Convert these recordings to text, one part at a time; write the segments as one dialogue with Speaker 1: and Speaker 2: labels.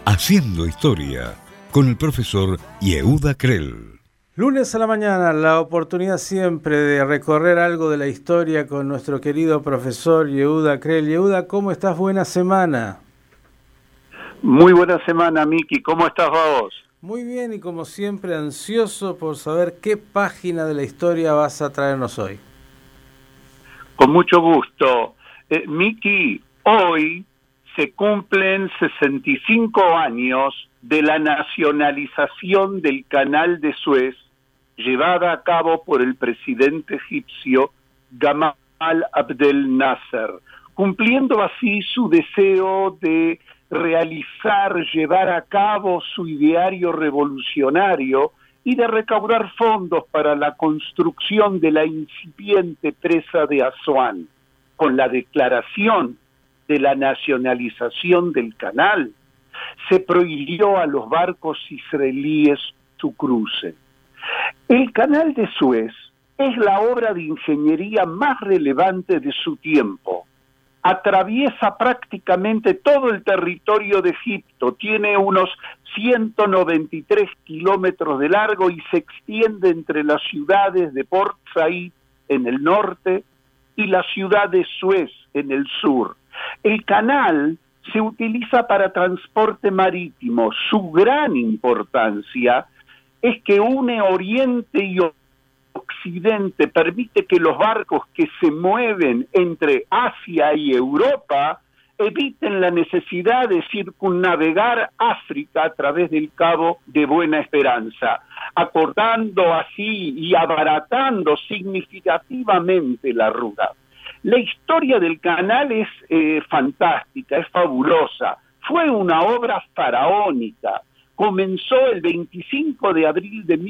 Speaker 1: Haciendo Historia, con el profesor Yehuda Krell.
Speaker 2: Lunes a la mañana, la oportunidad siempre de recorrer algo de la historia con nuestro querido profesor Yehuda Krell. Yehuda, ¿cómo estás? Buena semana.
Speaker 3: Muy buena semana, Miki. ¿Cómo estás vos?
Speaker 2: Muy bien, y como siempre ansioso por saber qué página de la historia vas a traernos hoy.
Speaker 3: Con mucho gusto. Miki, hoy se cumplen 65 años de la nacionalización del Canal de Suez, llevada a cabo por el presidente egipcio Gamal Abdel Nasser, cumpliendo así su deseo de llevar a cabo su ideario revolucionario y de recaudar fondos para la construcción de la incipiente presa de Asuán. Con la declaración de la nacionalización del canal, se prohibió a los barcos israelíes su cruce. El Canal de Suez es la obra de ingeniería más relevante de su tiempo. Atraviesa prácticamente todo el territorio de Egipto, tiene unos 193 kilómetros de largo y se extiende entre las ciudades de Port Said en el norte y la ciudad de Suez en el sur. El canal se utiliza para transporte marítimo. Su gran importancia es que une Oriente y Occidente, permite que los barcos que se mueven entre Asia y Europa eviten la necesidad de circunnavegar África a través del Cabo de Buena Esperanza, acortando así y abaratando significativamente la ruta. La historia del canal es fantástica, es fabulosa. Fue una obra faraónica. Comenzó el 25 de abril de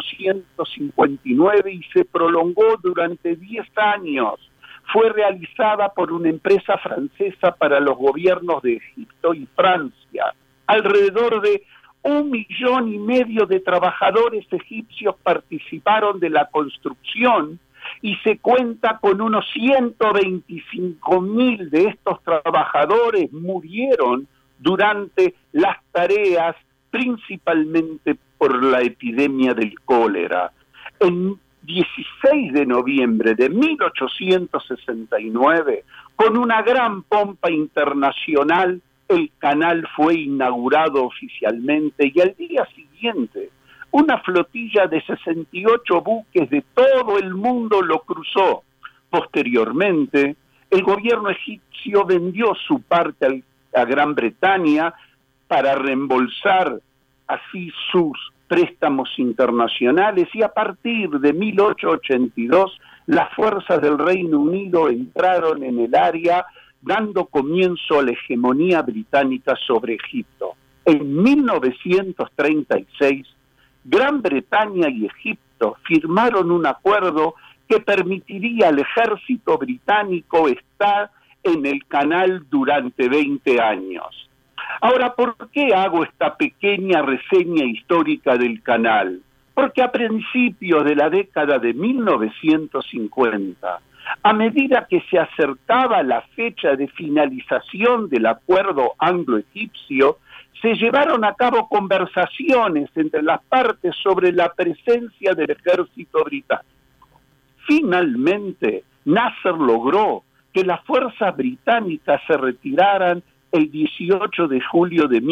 Speaker 3: 1859 y se prolongó durante 10 años. Fue realizada por una empresa francesa para los gobiernos de Egipto y Francia. Alrededor de 1,5 millones de trabajadores egipcios participaron de la construcción y se cuenta con unos 125.000 de estos trabajadores murieron durante las tareas, principalmente por la epidemia del cólera. En 16 de noviembre de 1869, con una gran pompa internacional, el canal fue inaugurado oficialmente y al día siguiente una flotilla de 68 buques de todo el mundo lo cruzó. Posteriormente, el gobierno egipcio vendió su parte a Gran Bretaña para reembolsar así sus préstamos internacionales, y a partir de 1882 las fuerzas del Reino Unido entraron en el área, dando comienzo a la hegemonía británica sobre Egipto. En 1936, Gran Bretaña y Egipto firmaron un acuerdo que permitiría al ejército británico estar en el canal durante 20 años. Ahora, ¿por qué hago esta pequeña reseña histórica del canal? Porque a principios de la década de 1950, a medida que se acercaba la fecha de finalización del acuerdo anglo-egipcio, se llevaron a cabo conversaciones entre las partes sobre la presencia del ejército británico. Finalmente, Nasser logró que las fuerzas británicas se retiraran el 18 de julio de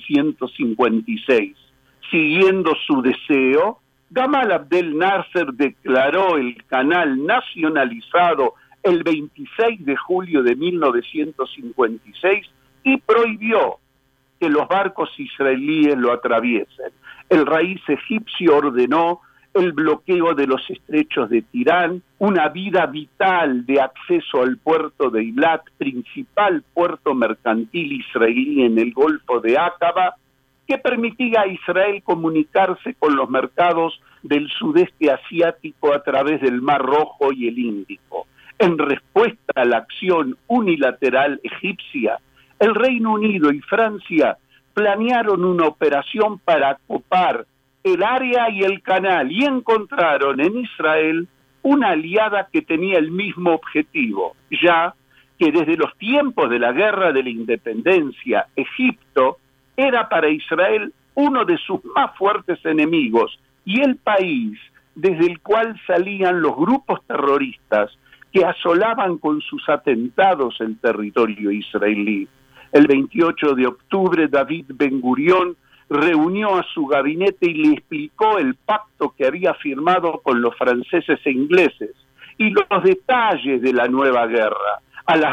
Speaker 3: 1956. Siguiendo su deseo, Gamal Abdel Nasser declaró el canal nacionalizado el 26 de julio de 1956 y prohibió que los barcos israelíes lo atraviesen. El raíz egipcio ordenó el bloqueo de los estrechos de Tirán, una vía vital de acceso al puerto de Eilat, principal puerto mercantil israelí en el Golfo de Aqaba, que permitía a Israel comunicarse con los mercados del sudeste asiático a través del Mar Rojo y el Índico. En respuesta a la acción unilateral egipcia, el Reino Unido y Francia planearon una operación para ocupar el área y el canal y encontraron en Israel una aliada que tenía el mismo objetivo, ya que desde los tiempos de la Guerra de la Independencia, Egipto era para Israel uno de sus más fuertes enemigos y el país desde el cual salían los grupos terroristas que asolaban con sus atentados el territorio israelí. El 28 de octubre, David Ben-Gurión reunió a su gabinete y le explicó el pacto que había firmado con los franceses e ingleses y los detalles de la nueva guerra. A las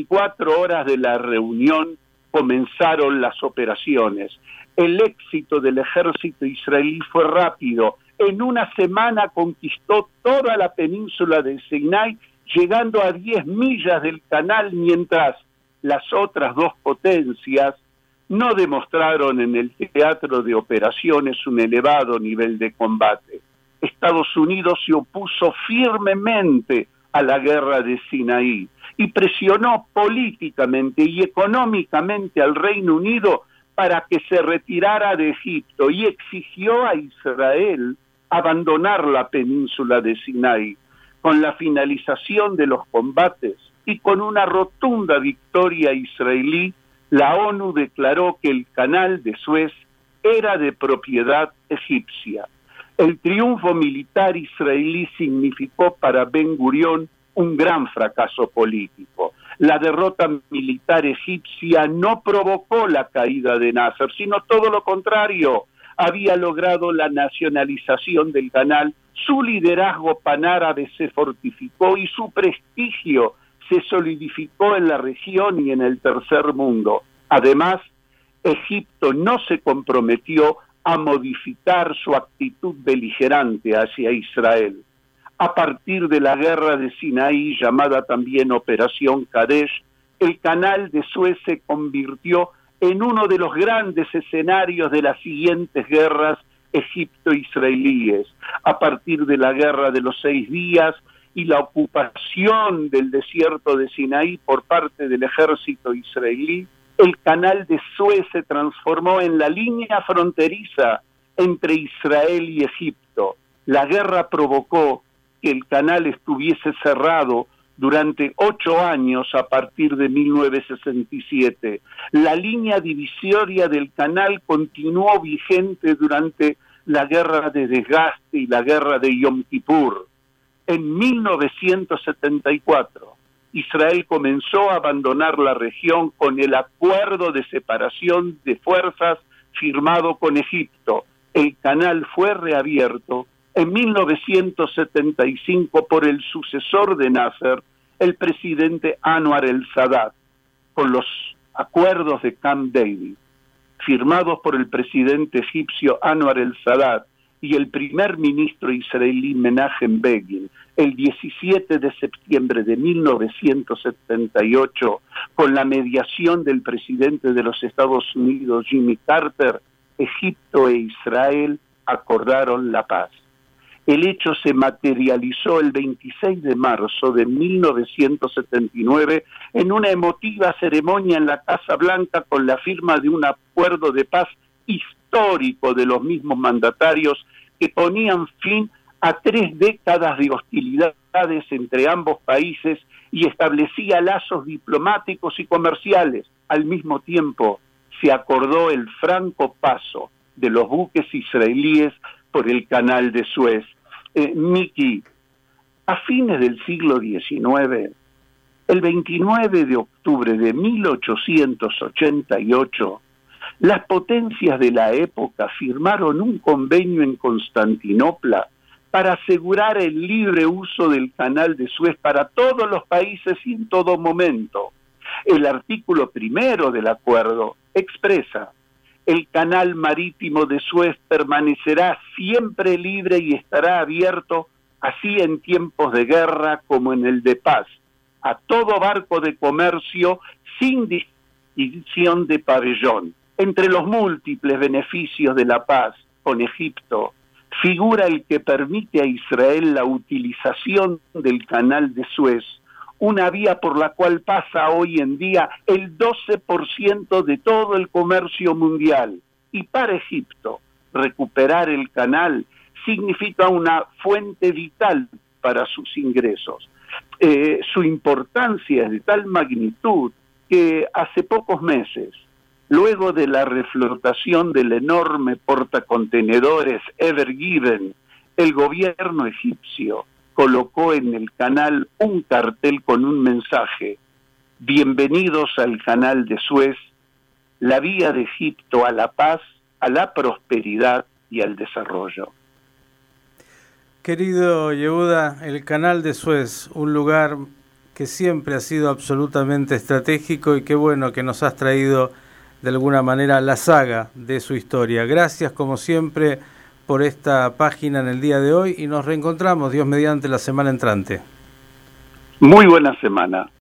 Speaker 3: 24 horas de la reunión comenzaron las operaciones. El éxito del ejército israelí fue rápido. En una semana conquistó toda la península de Sinai, llegando a 10 millas del canal, mientras las otras dos potencias no demostraron en el teatro de operaciones un elevado nivel de combate. Estados Unidos se opuso firmemente a la guerra de Sinaí y presionó políticamente y económicamente al Reino Unido para que se retirara de Egipto y exigió a Israel abandonar la península de Sinai. Con la finalización de los combates y con una rotunda victoria israelí, la ONU declaró que el canal de Suez era de propiedad egipcia. El triunfo militar israelí significó para Ben-Gurión un gran fracaso político. La derrota militar egipcia no provocó la caída de Nasser, sino todo lo contrario. Había logrado la nacionalización del canal, su liderazgo panárabe se fortificó y su prestigio se solidificó en la región y en el tercer mundo. Además, Egipto no se comprometió a modificar su actitud beligerante hacia Israel. A partir de la guerra de Sinaí, llamada también Operación Kadesh, el canal de Suez se convirtió en uno de los grandes escenarios de las siguientes guerras egipto-israelíes. A partir de la guerra de los 6 días y la ocupación del desierto de Sinaí por parte del ejército israelí, el canal de Suez se transformó en la línea fronteriza entre Israel y Egipto. La guerra provocó que el canal estuviese cerrado durante 8 años a partir de 1967. La línea divisoria del canal continuó vigente durante la guerra de desgaste y la guerra de Yom Kippur. En 1974, Israel comenzó a abandonar la región con el acuerdo de separación de fuerzas firmado con Egipto. El canal fue reabierto en 1975 por el sucesor de Nasser, el presidente Anwar el-Sadat, con los acuerdos de Camp David, firmados por el presidente egipcio Anwar el-Sadat y el primer ministro israelí Menachem Begin, el 17 de septiembre de 1978, con la mediación del presidente de los Estados Unidos, Jimmy Carter, Egipto e Israel acordaron la paz. El hecho se materializó el 26 de marzo de 1979 en una emotiva ceremonia en la Casa Blanca con la firma de un acuerdo de paz histórico de los mismos mandatarios que ponían fin a 3 décadas de hostilidades entre ambos países y establecía lazos diplomáticos y comerciales. Al mismo tiempo, se acordó el franco paso de los buques israelíes por el canal de Suez. Miki, a fines del siglo XIX, el 29 de octubre de 1888, las potencias de la época firmaron un convenio en Constantinopla para asegurar el libre uso del canal de Suez para todos los países y en todo momento. El artículo 1 del acuerdo expresa: el canal marítimo de Suez permanecerá siempre libre y estará abierto, así en tiempos de guerra como en el de paz, a todo barco de comercio sin distinción de pabellón. Entre los múltiples beneficios de la paz con Egipto, figura el que permite a Israel la utilización del canal de Suez, una vía por la cual pasa hoy en día el 12% de todo el comercio mundial. Y para Egipto, recuperar el canal significa una fuente vital para sus ingresos. Su importancia es de tal magnitud que hace pocos meses luego de la reflotación del enorme portacontenedores Ever Given, el gobierno egipcio colocó en el canal un cartel con un mensaje: bienvenidos al canal de Suez, la vía de Egipto a la paz, a la prosperidad y al desarrollo.
Speaker 2: Querido Yehuda, el canal de Suez, un lugar que siempre ha sido absolutamente estratégico y qué bueno que nos has traído de alguna manera la saga de su historia. Gracias como siempre por esta página en el día de hoy y nos reencontramos, Dios mediante, la semana entrante.
Speaker 3: Muy buena semana.